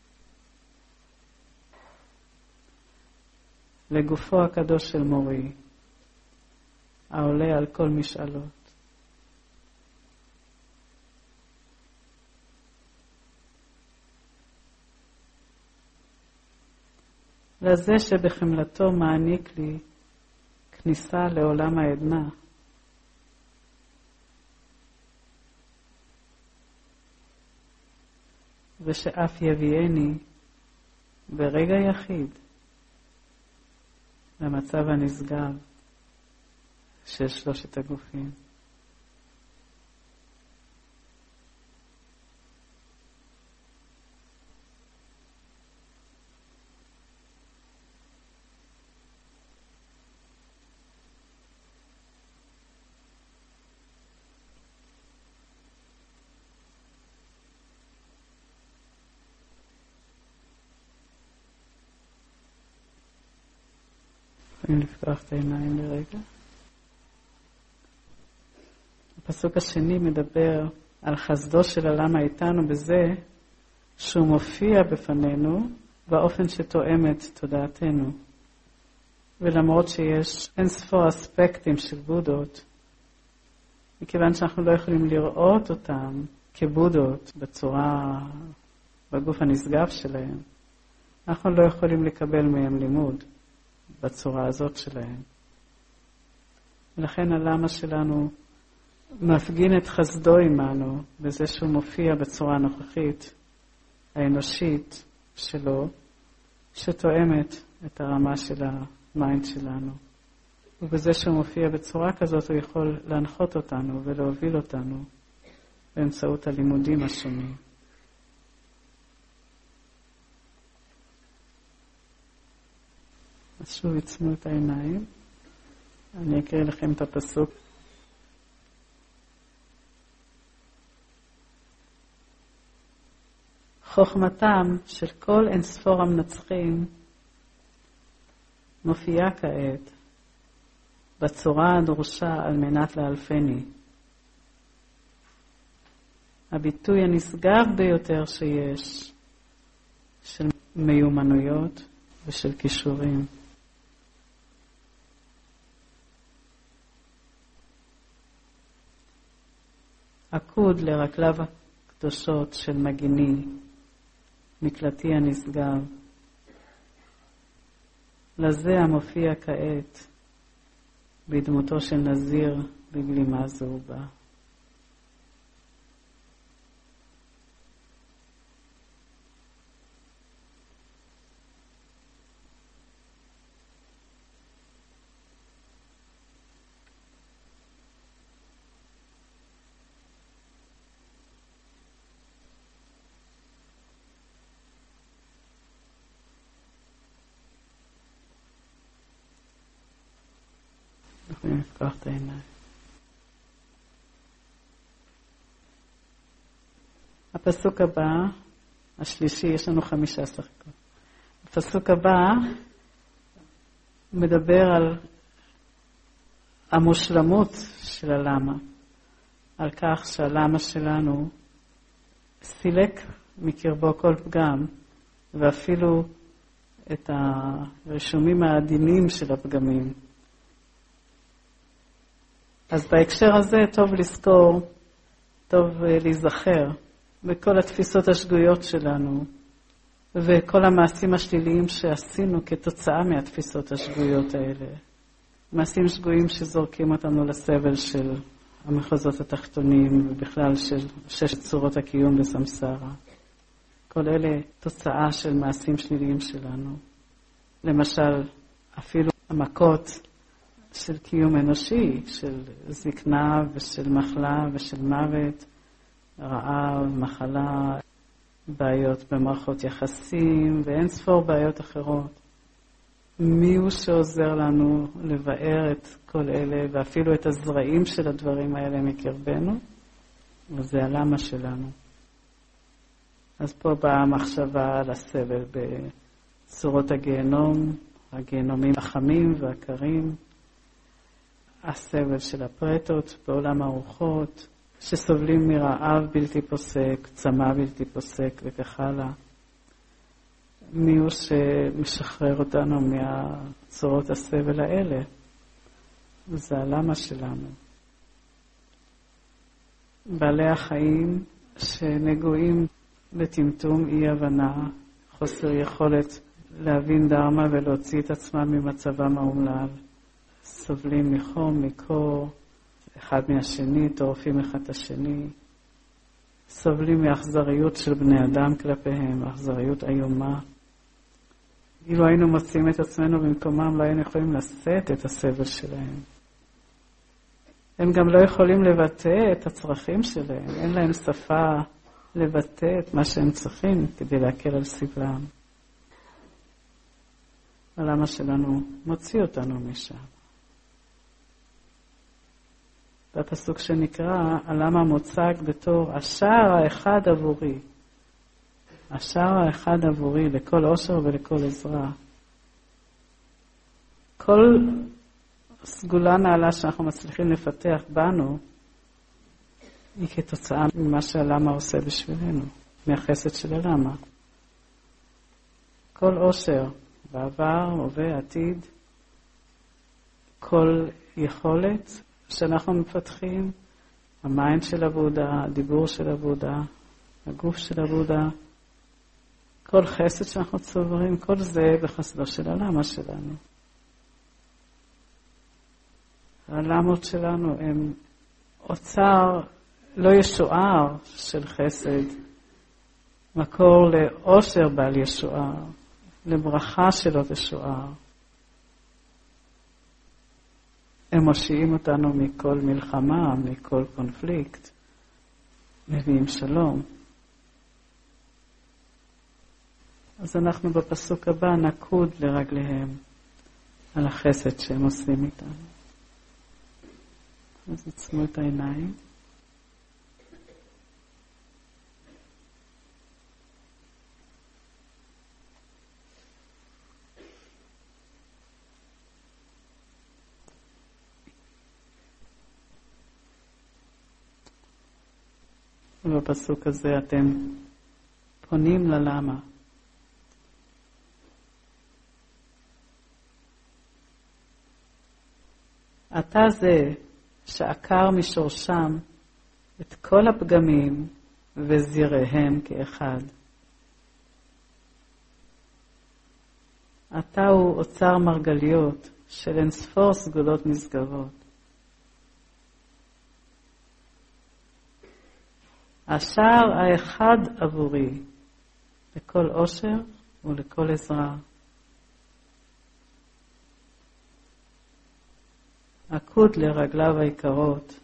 לגופו הקדוש של מורי, העולה על כל משאלות. לזה שבחמלתו מעניק לי כניסה לעולם העדנה. ושאף יביאני ברגע יחיד למצב הנשגב של 3 הגופים. יכולים לפתוח את העיניים לרגע. הפסוק השני מדבר על חסדו של הלמה איתנו בזה שהוא מופיע בפנינו באופן שתואם את תודעתנו. ולמרות שיש אין ספור אספקטים של בודות, מכיוון שאנחנו לא יכולים לראות אותם כבודות בגוף הנשגב שלהם, אנחנו לא יכולים לקבל מהם לימוד בצורה הזאת שלהם. ולכן הלמה שלנו מפגין את חסדו עמנו בזה שהוא מופיע בצורה הנוכחית, האנושית שלו, שתואמת את הרמה של המיינד שלנו. ובזה שהוא מופיע בצורה כזאת הוא יכול להנחות אותנו ולהוביל אותנו באמצעות הלימודים השונים. אז שוב יצמו את העיניים. אני אקריא לכם את הפסוק. חוכמתם של כל אין ספור המנצחים מופיעה כעת בצורה הדרושה על מנת לאלפני. הביטוי הנשגב ביותר שיש של מיומנויות ושל כישורים. עקוד לרגליו הקדושות של מגיני, מקלטי הנשגב. לזה המופיע כעת בדמותו של נזיר בגלימה זהובה. יכולים לפקוח את העיניים. הפסוק הבא, השלישי, יש לנו 15 דקות. הפסוק הבא מדבר על המושלמות של הלמה, על כך שהלמה שלנו סילק מקרבו כל פגם, ואפילו את הרישומים העדינים של הפגמים. אז בהקשר הזה טוב לזכור, טוב להיזכר בכל התפיסות השגויות שלנו וכל המעשים השליליים שעשינו כתוצאה מהתפיסות השגויות האלה. מעשים שגויים שזורקים אותנו לסבל של המחוזות התחתונים ובכלל של 6 צורות הקיום בסמסרה. כל אלה תוצאה של מעשים שליליים שלנו. למשל, אפילו המכות של קיום אנושי, של זקנה ושל מחלה ושל מוות, רעב, מחלה, בעיות במערכות יחסים ואין ספור בעיות אחרות. מי הוא שעוזר לנו לבאר את כל אלה ואפילו את הזרעים של הדברים האלה מקרבנו? וזה הלמה שלנו. אז פה באה המחשבה על הסבל בצורות הגיהנום, הגיהנומים החמים והקרים, הסבל של הפרטות בעולם הרוחות, שסובלים מרעב בלתי פוסק, צמא בלתי פוסק וכך הלאה. מי הוא שמשחרר אותנו מהצורות הסבל האלה? זה הלמה שלנו. בעלי החיים שנגועים בטמטום, אי הבנה, חוסר יכולת להבין דרמה ולהוציא את עצמם ממצבם האומלל. סובלים מחום, מקור, אחד מהשני, טורפים אחד את השני. סובלים מאכזריות של בני אדם כלפיהם, אכזריות איומה. אילו היינו מוצאים את עצמנו במקומם, לא היינו יכולים לשאת את הסבל שלהם. הם גם לא יכולים לבטא את הצרכים שלהם, אין להם שפה לבטא את מה שהם צריכים כדי להקל על סבלם. הלמה שלנו מוציא אותנו משם. והפסוק שנקרא, הלמה מוצג בתור השער האחד עבורי. השער האחד עבורי לכל עושר ולכל עזרה. כל סגולה נעלה שאנחנו מצליחים לפתח בנו, היא כתוצאה ממה שהלמה עושה בשבילנו, מהחסד של הלמה. כל עושר, בעבר, הווה, עתיד, כל יכולת שאנחנו מפתחים, המיינד של הבודה, הדיבור של הבודה, הגוף של הבודה, כל חסד שאנחנו צוברים, כל זה בחסדו של הלמה שלנו. הלמות שלנו הם אוצר לא ישוער של חסד, מקור לאושר בעל ישוער, לברכה שלא תשוער. הם מושיעים אותנו מכל מלחמה, מכל קונפליקט, מביאים שלום. אז אנחנו בפסוק הבא נקוד לרגליהם. על החסד שהם עושים איתנו. אז עצמו את העיניים. ובפסוק הזה אתם פונים ללמה. אתה זה שעקר משורשם את כל הפגמים וזיריהם כאחד. אתה הוא אוצר מרגליות של אינספור סגולות נשגבות. השער האחד עבורי לכל עושר ולכל עזרה. עקוד לרגליו היקרות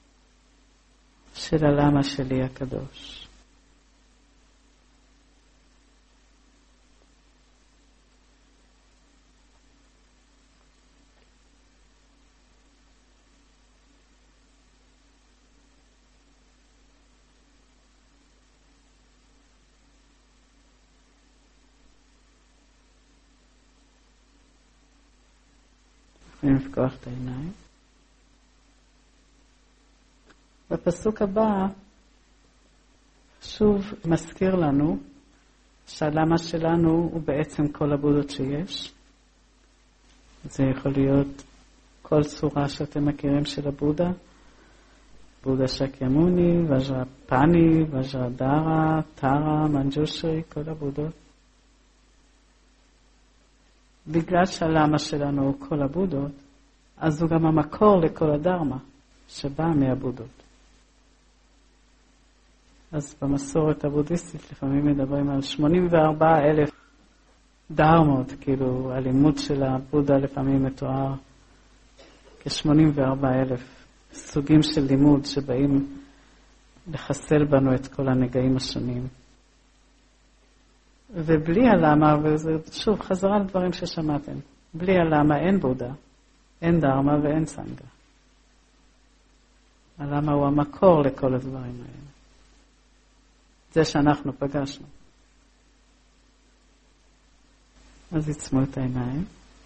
של הלמה שלי הקדוש. יכולים לפקוח את העיניים. בפסוק הבא שוב מזכיר לנו שהלמה שלנו הוא בעצם כל הבודות שיש. זה יכול להיות כל צורה שאתם מכירים של הבודה. בודה שקימוני, וג'רפני, וג'רדרה, טרה, מנג'ושרי, כל הבודות. בגלל שהלמה שלנו הוא כל הבודות, אז הוא גם המקור לכל הדרמה שבא מהבודות. אז במסורת הבודהיסטית לפעמים מדברים על 84,000 דרמות, כאילו הלימוד של הבודה לפעמים מתואר כ-84,000 סוגים של לימוד שבאים לחסל בנו את כל הנגעים השונים. ובלי הלמה, וזה שוב חזרה לדברים ששמעתם, בלי הלמה אין בודה, אין דרמה ואין סנגה. הלמה הוא המקור לכל הדברים האלה. זה שאנחנו פגשנו. אז עצמו את העיניים.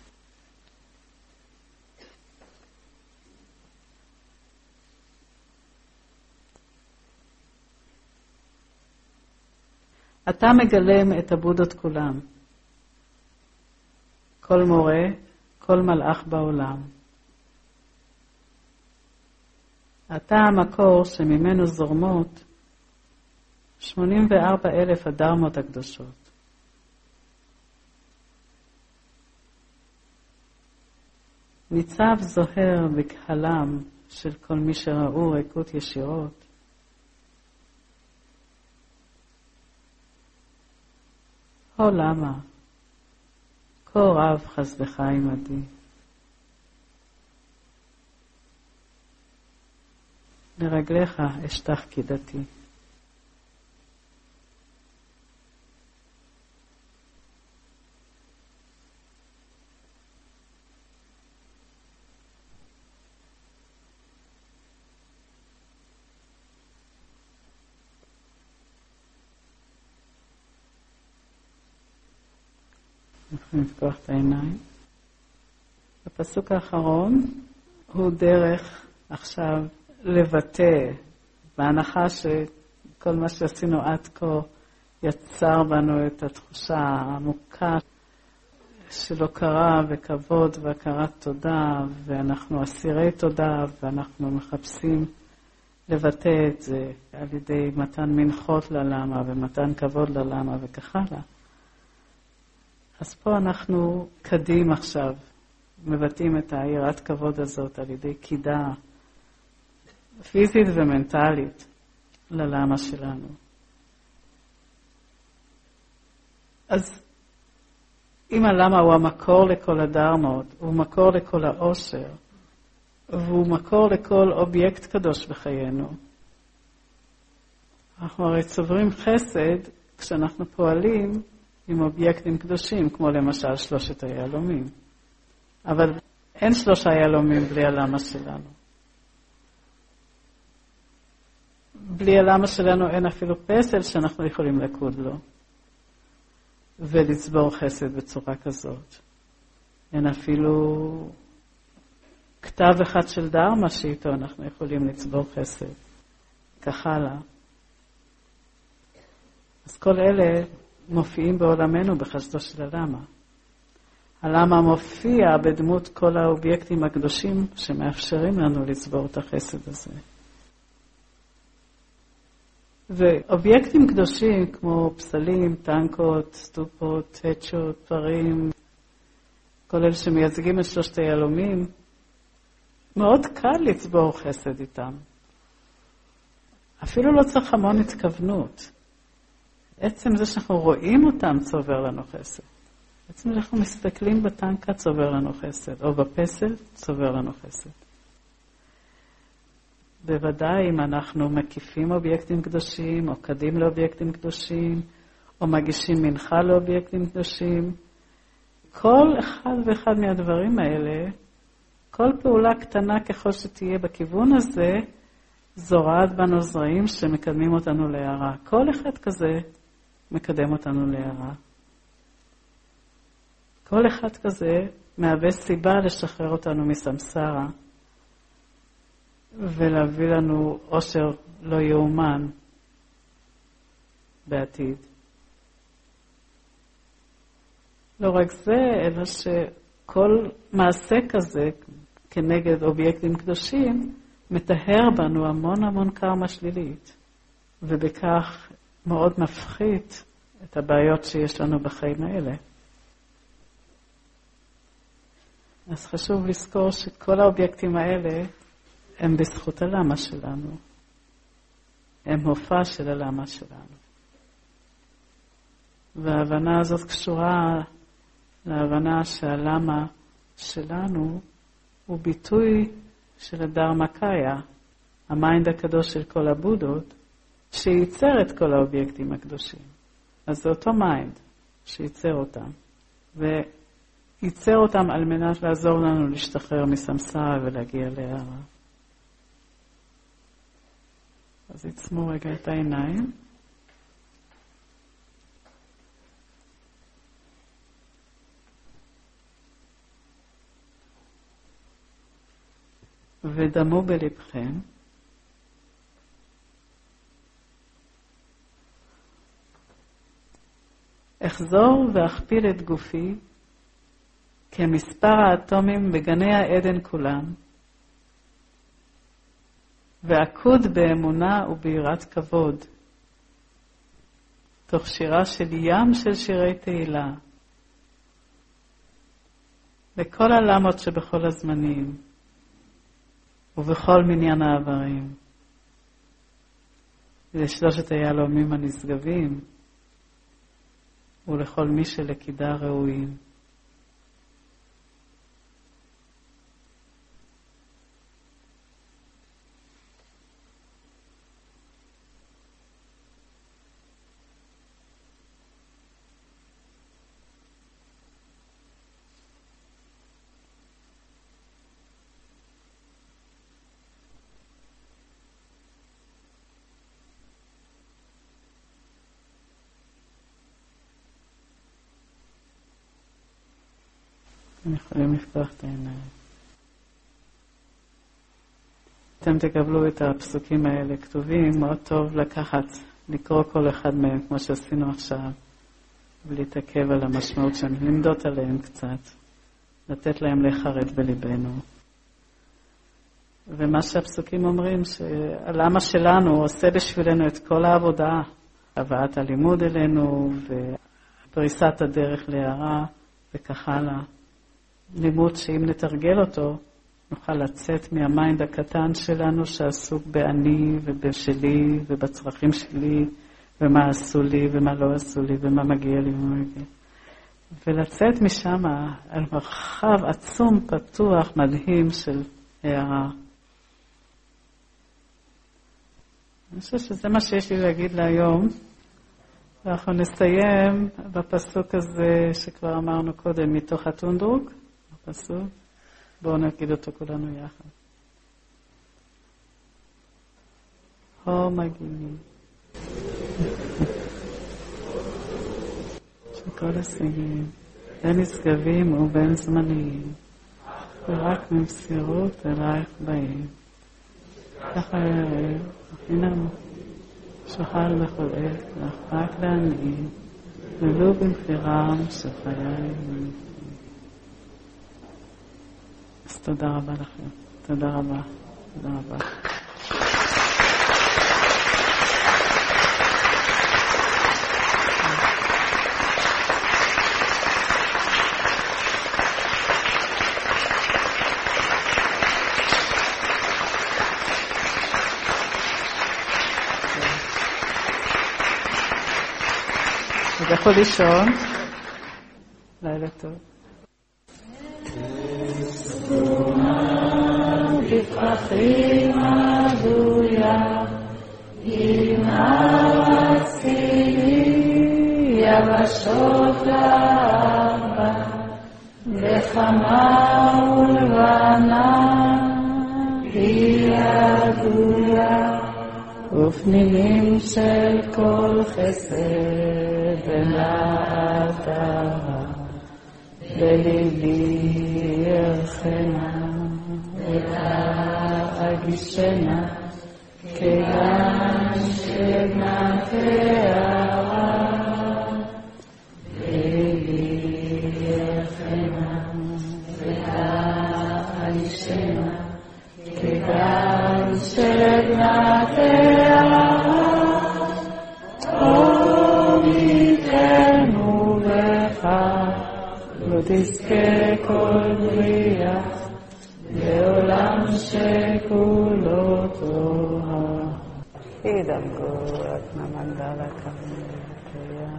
אתה מגלם את הבודות כולם. כל מורה, כל מלאך בעולם. אתה המקור שממנו זורמות 84,000 הדרמות הקדושות. ניצב זוהר בקהלם של כל מי שראו ריקות ישירות. הו למה? כה רב חסדך עמדי. לרגליך אשטח קידתי. יכולים לפקוח את העיניים. הפסוק האחרון הוא דרך עכשיו לבטא, בהנחה שכל מה שעשינו עד כה יצר בנו את התחושה העמוקה של הוקרה וכבוד והכרת תודה, ואנחנו אסירי תודה, ואנחנו מחפשים לבטא את זה על ידי מתן מנחות ללמה ומתן כבוד ללמה וכך הלאה. אז פה אנחנו קדים עכשיו, מבטאים את היראת כבוד הזאת על ידי קידה פיזית ומנטלית ללמה שלנו. אז אם הלמה הוא המקור לכל הדרמות, הוא מקור לכל העושר, והוא מקור לכל אובייקט קדוש בחיינו, אנחנו הרי צוברים חסד כשאנחנו פועלים עם אובייקטים קדושים, כמו למשל 3 היהלומים. אבל אין 3 יהלומים בלי הלמה שלנו. בלי הלמה שלנו אין אפילו פסל שאנחנו יכולים לקוד לו ולצבור חסד בצורה כזאת. אין אפילו כתב אחד של דרמה שאיתו אנחנו יכולים לצבור חסד. כך הלאה. אז כל אלה מופיעים בעולמנו בחסדו של הלמה. הלמה מופיע בדמות כל האובייקטים הקדושים שמאפשרים לנו לצבור את החסד הזה. ואובייקטים קדושים כמו פסלים, טנקות, סטופות, הצ'ות, פרים, כל אלה שמייצגים את 3 היהלומים, מאוד קל לצבור חסד איתם. אפילו לא צריך המון התכוונות. עצם זה שאנחנו רואים אותם צובר לנו חסד. עצם זה שאנחנו מסתכלים בטנקה צובר לנו חסד, או בפסל צובר לנו חסד. בוודאי אם אנחנו מקיפים אובייקטים קדושים, או קדים לאובייקטים קדושים, או מגישים מנחה לאובייקטים קדושים, כל אחד ואחד מהדברים האלה, כל פעולה קטנה ככל שתהיה בכיוון הזה, זורעת בנו זרעים שמקדמים אותנו להערה. כל אחד כזה מקדם אותנו להערה. כל אחד כזה מהווה סיבה לשחרר אותנו מסמסרה, ולהביא לנו עושר לא יאומן בעתיד. לא רק זה, אלא שכל מעשה כזה כנגד אובייקטים קדושים, מטהר בנו המון קרמה שלילית, ובכך מאוד מפחית את הבעיות שיש לנו בחיים האלה. אז חשוב לזכור שכל האובייקטים האלה הם בזכות הלמה שלנו. הם הופעה של הלמה שלנו. וההבנה הזאת קשורה להבנה שהלמה שלנו הוא ביטוי של הדרמקאיה, המיינד הקדוש של כל הבודות, שייצר את כל האובייקטים הקדושים. אז זה אותו מיינד שייצר אותם. וייצר אותם על מנת לעזור לנו להשתחרר מסמסרה ולהגיע להערה. אז יצמו רגע את העיניים. ודמו בלבכם אחזור ואכפיל את גופי כמספר האטומים בגני העדן כולם, ועקוד באמונה וביראת כבוד, תוך שירה של ים של שירי תהילה, בכל הלמות שבכל הזמנים, ובכל מניין העברים, לשלושת היהלומים הנשגבים, ולכל מי שלקידה ראויים. אתם יכולים לפתוח את העיניים. אתם תקבלו את הפסוקים האלה כתובים, מאוד טוב לקרוא כל אחד מהם, כמו שעשינו עכשיו, ולהתעכב על המשמעות שלהם, למדות עליהם קצת, לתת להם לחרד בליבנו. ומה שהפסוקים אומרים, שהלמה שלנו עושה בשבילנו את כל העבודה, הבאת הלימוד אלינו, ופריסת הדרך להערה, וכך הלאה. לימוד שאם נתרגל אותו, נוכל לצאת מהמיינד הקטן שלנו שעסוק באני ובשלי ובצרכים שלי, ומה עשו לי ומה לא עשו לי ומה מגיע לי ומה מגיע. ולצאת משם על מרחב עצום, פתוח, מדהים של הערה. אני חושב שזה מה שיש לי להגיד להיום. ואנחנו נסיים בפסוק הזה שכבר אמרנו קודם מתוך הטונדרוק. פסוק. בואו נגיד אותו כולנו יחד. הו מגינים. שכל השיגים, בין נשגבים ובין זמניים, ורק ממסירות אלייך באים. ככה הערב, חינם, שוחל בכל עת, לך רק לעניים, ולו במחירם של חיי. אז תודה רבה לכם. תודה רבה. תודה רבה. אתה יכול לישון. לילה טוב. בפרחים עדויה, עם הרצי יבשות לארבע, בחמה ולבנה היא עדויה, ופנינים של כל חסד ונעתה, בליבי ירחנה ולהגישנה, כיוון שבנתיה בליבי ירחנה ולהגישנה, כיוון שבנתיה עומיתנו לך, לא תזכה כל בריאה, בעולם שכולו טוהר. ידאגו את נמנדה לקריה.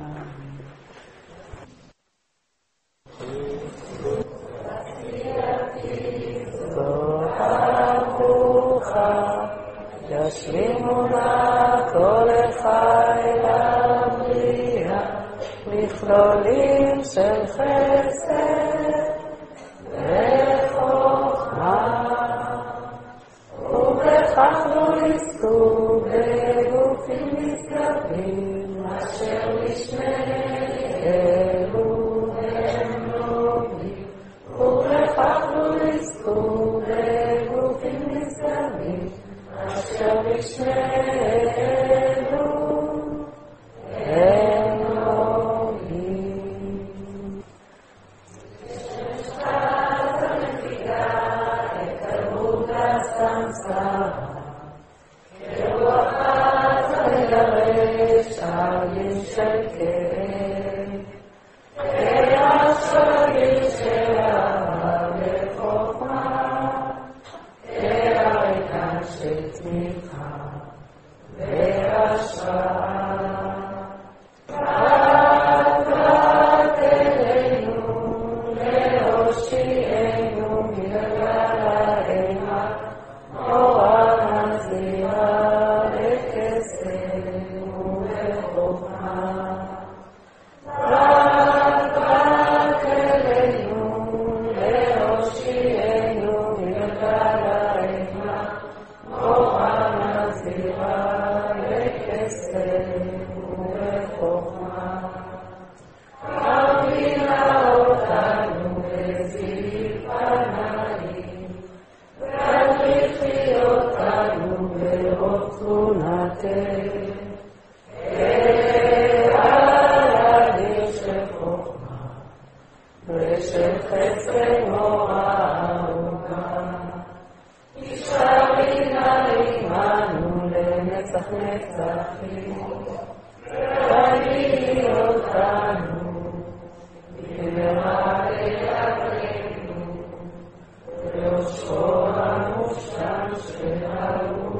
זוהר ישלימו לה כל אחד הבריאה, מכלולים של חסד וחוכמה, ובכך לא יזכו בגופים נשגבים, אשר לשניהם הם נוגעים, ובכך לא יזכו בגופים נשגבים, אשר לשניהם הם נוגעים. ששת הנפיגה התקרבות הסמסרה, כרוחת לגרש עלים של כאב, כהשגים של אהבה וחוכמה, כהריקה של תמיכה והשראה. רק אלינו להושיענו מגלגל האימה, אורה מזהירה בקסם ובחוכמה. רק אלינו להושיענו מגלגל האימה, אורה מזהירה בקסם ובחוכמה. אבינה אותנו בזיו פנאים, ותריחי אותנו ברוב תכונתך, כעלדים של חוכמה ושל חסד מורה ארוכה. נשארי נא עמנו לנצח נצחים, תגידי אותנו במהרה לידינו, ויושבו המושלם שלנו.